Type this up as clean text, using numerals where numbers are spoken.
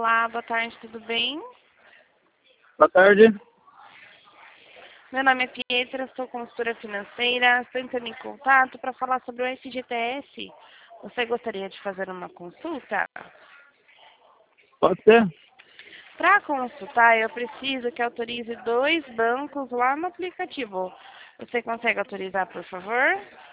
Olá, boa tarde, tudo bem? Boa tarde. Meu nome é Pietra, sou consultora financeira, estou entrando em contato para falar sobre o FGTS. Você gostaria de fazer uma consulta? Pode ser? Para consultar, eu preciso que autorize 2 bancos lá no aplicativo. Você consegue autorizar, por favor?